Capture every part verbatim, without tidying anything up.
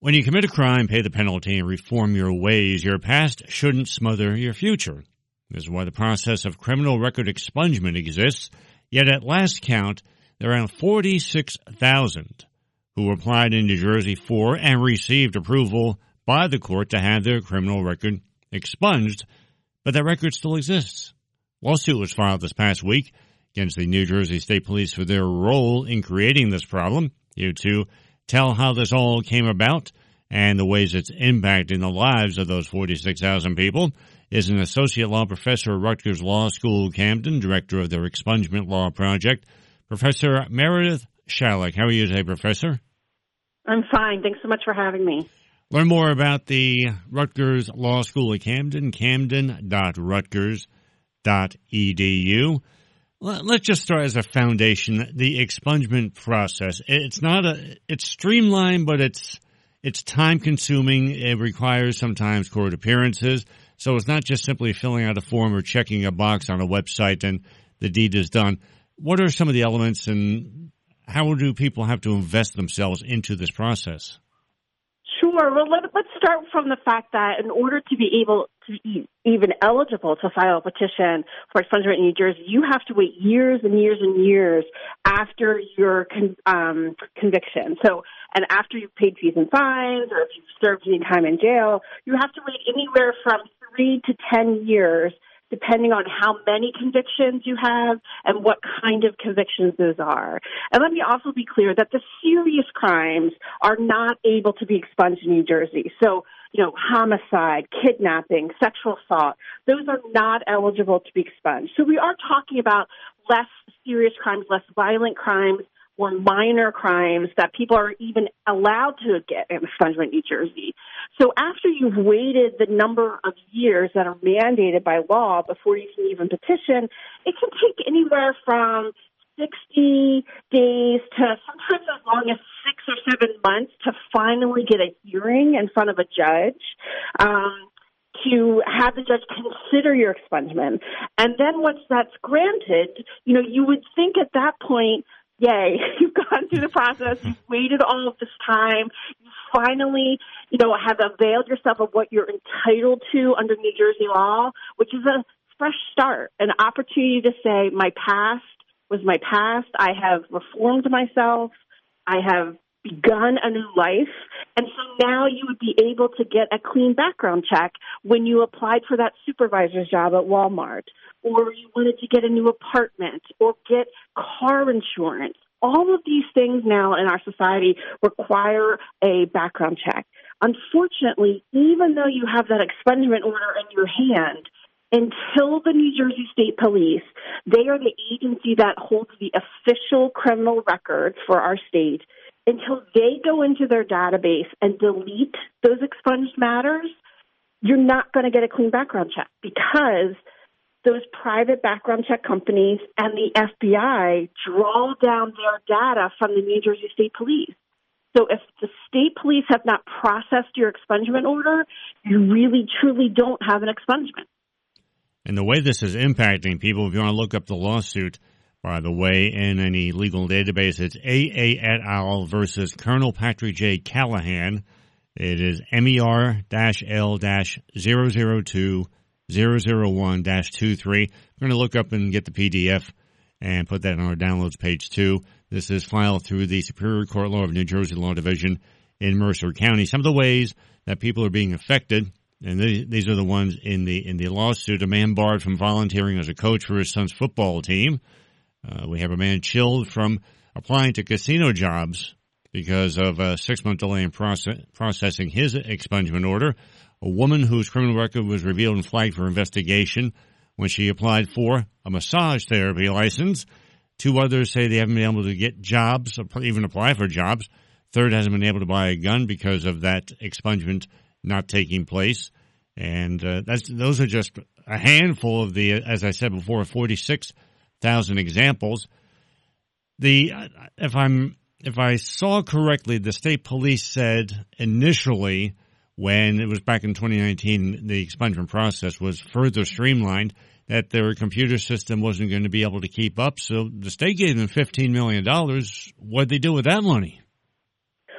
When you commit a crime, pay the penalty, and reform your ways, your past shouldn't smother your future. This is why the process of criminal record expungement exists, yet at last count, there are around forty-six thousand who applied in New Jersey for and received approval by the court to have their criminal record expunged, but that record still exists. A lawsuit was filed this past week against the New Jersey State Police for their role in creating this problem. Here to tell how this all came about and the ways it's impacting the lives of those forty-six thousand people is an associate law professor at Rutgers Law School, Camden, director of their expungement law project, Professor Meredith Shalek. How are you today, Professor? I'm fine. Thanks so much for having me. Learn more about the Rutgers Law School at Camden, camden dot rutgers dot e d u. Let's just start as a foundation, the expungement process. It's not a, it's streamlined, but it's, it's time consuming. It requires sometimes court appearances. So it's not just simply filling out a form or checking a box on a website and the deed is done. What are some of the elements and how do people have to invest themselves into this process? Sure. Well, let, let's start from the fact that in order to be able to be even eligible to file a petition for expungement in New Jersey, you have to wait years and years and years after your con, um, conviction. So, and after you've paid fees and fines, or if you've served any time in jail, you have to wait anywhere from three to ten years, depending on how many convictions you have and what kind of convictions those are. And let me also be clear that the serious crimes are not able to be expunged in New Jersey. So, you know, homicide, kidnapping, sexual assault, those are not eligible to be expunged. So we are talking about less serious crimes, less violent crimes, or minor crimes that people are even allowed to get an expungement in New Jersey. So after you've waited the number of years that are mandated by law before you can even petition, it can take anywhere from sixty days to sometimes as long as six or seven months to finally get a hearing in front of a judge, um, to have the judge consider your expungement. And then once that's granted, you know, you would think at that point, yay, you've gone through the process, you've waited all of this time, you finally, you know, have availed yourself of what you're entitled to under New Jersey law, which is a fresh start, an opportunity to say, my past was my past, I have reformed myself, I have begun a new life, and so now you would be able to get a clean background check when you applied for that supervisor's job at Walmart, or you wanted to get a new apartment, or get car insurance. All of these things now in our society require a background check. Unfortunately, even though you have that expungement order in your hand, until the New Jersey State Police, they are the agency that holds the official criminal records for our state, until they go into their database and delete those expunged matters, you're not going to get a clean background check because those private background check companies and the F B I draw down their data from the New Jersey State Police. So if the state police have not processed your expungement order, you really, truly don't have an expungement. And the way this is impacting people, if you want to look up the lawsuit, by the way, in any legal database, it's A A et al. Versus Colonel Patrick J. Callahan. It is M E R L zero zero two zero zero one two three. We're going to look up and get the P D F and put that on our downloads page too. This is filed through the Superior Court Law of New Jersey Law Division in Mercer County. Some of the ways that people are being affected, and these are the ones in the in the lawsuit. A man barred from volunteering as a coach for his son's football team. Uh, we have a man chilled from applying to casino jobs because of a six-month delay in process, processing his expungement order. A woman whose criminal record was revealed and flagged for investigation when she applied for a massage therapy license. Two others say they haven't been able to get jobs, even apply for jobs. Third hasn't been able to buy a gun because of that expungement not taking place. And uh, that's those are just a handful of the, as I said before, forty-six thousand examples. The if I'm if I saw correctly, the state police said initially, when it was back in twenty nineteen, the expungement process was further streamlined, that their computer system wasn't going to be able to keep up. So the state gave them fifteen million dollars. What'd they do with that money?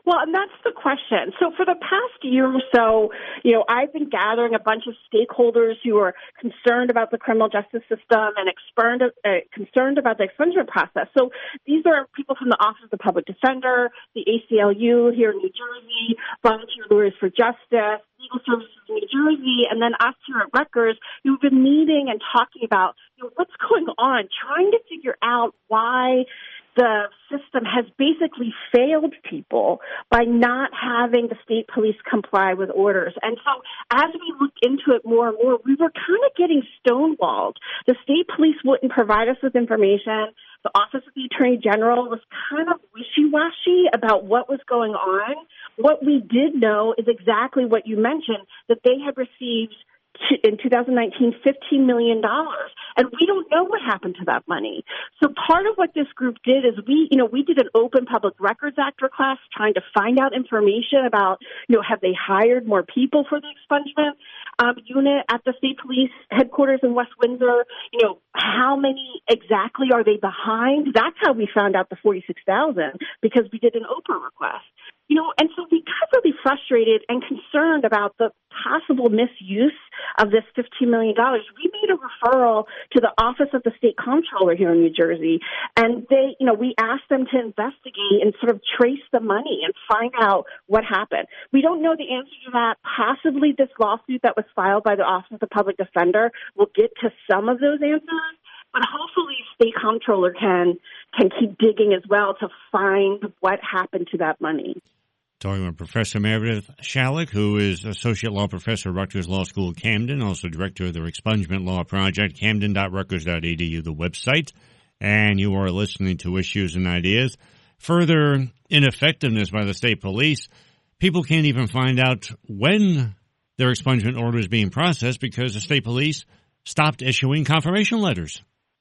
Well, and that's the question. So for the past year or so, you know, I've been gathering a bunch of stakeholders who are concerned about the criminal justice system and experned, uh, concerned about the expungement process. So these are people from the Office of the Public Defender, the A C L U here in New Jersey, Volunteer Lawyers for Justice, Legal Services in New Jersey, and then us here at Rutgers, who've been meeting and talking about, you know, what's going on, trying to figure out why the system has basically failed people by not having the state police comply with orders. And so as we looked into it more and more, we were kind of getting stonewalled. The state police wouldn't provide us with information. The Office of the Attorney General was kind of wishy-washy about what was going on. What we did know is exactly what you mentioned, that they had received in two thousand nineteen, fifteen million dollars. And we don't know what happened to that money. So part of what this group did is we, you know, we did an open Public Records Act request trying to find out information about, you know, have they hired more people for the expungement um, unit at the state police headquarters in West Windsor? You know, how many exactly are they behind? That's how we found out the forty-six thousand, because we did an open request. You know, and so we got really frustrated and concerned about the possible misuse of this fifteen million dollars. We made a referral to the Office of the State Comptroller here in New Jersey, and they, you know, we asked them to investigate and sort of trace the money and find out what happened. We don't know the answer to that. Possibly this lawsuit that was filed by the Office of the Public Defender will get to some of those answers. But hopefully State Comptroller can can keep digging as well to find what happened to that money. Talking with Professor Meredith Shalek, who is Associate Law Professor at Rutgers Law School, Camden, also Director of the Expungement Law Project, camden dot rutgers dot e d u, the website. And you are listening to Issues and Ideas. Further ineffectiveness by the state police. People can't even find out when their expungement order is being processed because the state police stopped issuing confirmation letters.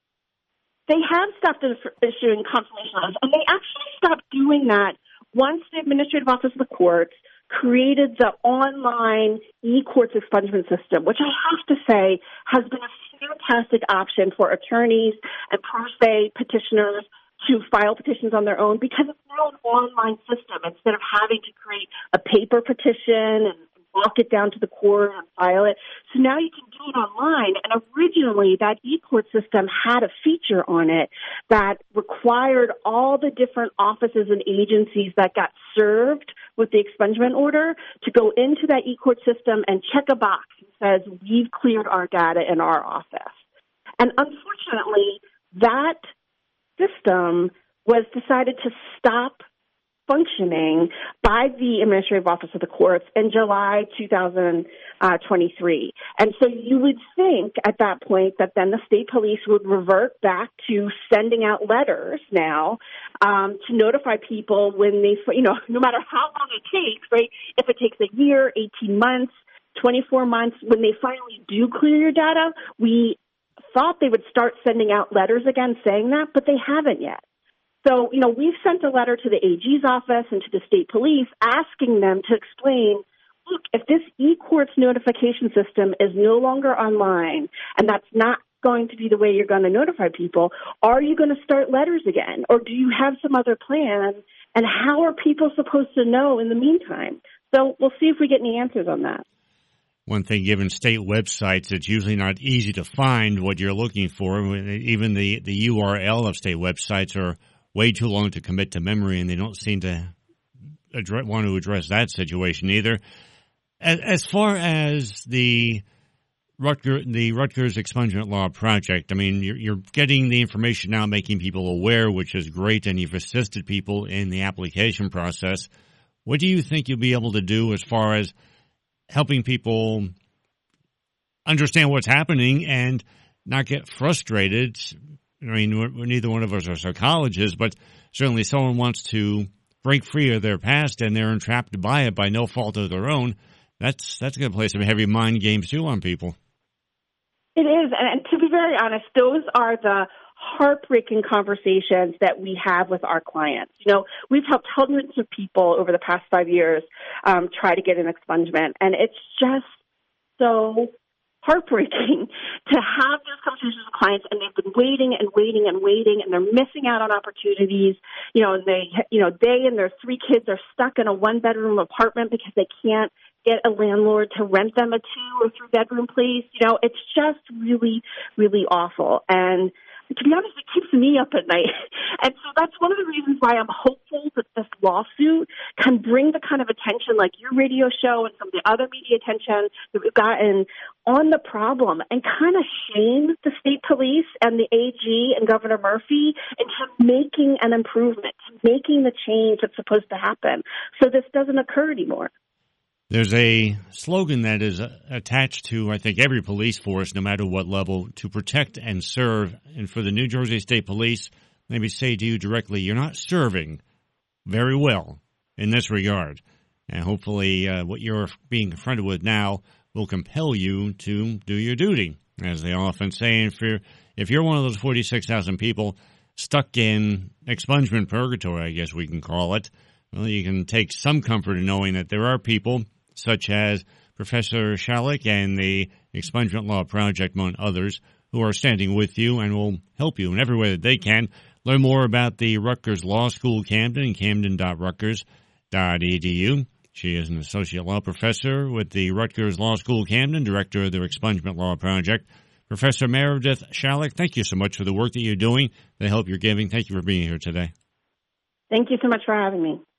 They have stopped issuing confirmation letters, and they actually stopped doing that once the Administrative Office of the Courts created the online e-courts expungement system, which I have to say has been a fantastic option for attorneys and pro se petitioners to file petitions on their own, because it's now an online system instead of having to create a paper petition and walk it down to the court and file it. So now you can do it online. And originally that e-court system had a feature on it that required all the different offices and agencies that got served with the expungement order to go into that e-court system and check a box that says, we've cleared our data in our office. And unfortunately, that system was decided to stop functioning by the Administrative Office of the Courts in July two thousand twenty-three. And so you would think at that point that then the state police would revert back to sending out letters now um, to notify people when they, you know, no matter how long it takes, right? If it takes a year, eighteen months, twenty-four months, when they finally do clear your data, we thought they would start sending out letters again saying that, but they haven't yet. So, you know, we've sent a letter to the A G's office and to the state police asking them to explain, look, if this e-courts notification system is no longer online and that's not going to be the way you're going to notify people, are you going to start letters again? Or do you have some other plan? And how are people supposed to know in the meantime? So we'll see if we get any answers on that. One thing, given state websites, it's usually not easy to find what you're looking for. Even the, the U R L of state websites are way too long to commit to memory, and they don't seem to address, want to address that situation either. As, as far as the Rutgers, the Rutgers Expungement Law Project, I mean, you're, you're getting the information now, making people aware, which is great, and you've assisted people in the application process. What do you think you'll be able to do as far as helping people understand what's happening and not get frustrated? I mean, we're, neither one of us are psychologists, but certainly someone wants to break free of their past and they're entrapped by it by no fault of their own. That's that's going to play some heavy mind games, too, on people. It is. And to be very honest, those are the heartbreaking conversations that we have with our clients. You know, we've helped hundreds of people over the past five years um, try to get an expungement, and it's just so heartbreaking to have those conversations with clients, and they've been waiting and waiting and waiting, and they're missing out on opportunities. You know, and they, you know, they and their three kids are stuck in a one-bedroom apartment because they can't get a landlord to rent them a two or three-bedroom place. You know, it's just really, really awful. And to be honest, it keeps me up at night. And so that's one of the reasons why I'm hopeful that this lawsuit can bring the kind of attention like your radio show and some of the other media attention that we've gotten on the problem, and kind of shame the state police and the A G and Governor Murphy into making an improvement, making the change that's supposed to happen so this doesn't occur anymore. There's a slogan that is attached to, I think, every police force, no matter what level, to protect and serve. And for the New Jersey State Police, let me say to you directly, you're not serving very well in this regard. And hopefully uh, what you're being confronted with now will compel you to do your duty. As they often say, if you're, if you're one of those forty-six thousand people stuck in expungement purgatory, I guess we can call it, well, you can take some comfort in knowing that there are people such as Professor Schalik and the Expungement Law Project, among others, who are standing with you and will help you in every way that they can. Learn more about the Rutgers Law School Camden, camden dot rutgers dot e d u. She is an associate law professor with the Rutgers Law School Camden, director of the Expungement Law Project. Professor Meredith Schalik, thank you so much for the work that you're doing, the help you're giving. Thank you for being here today. Thank you so much for having me.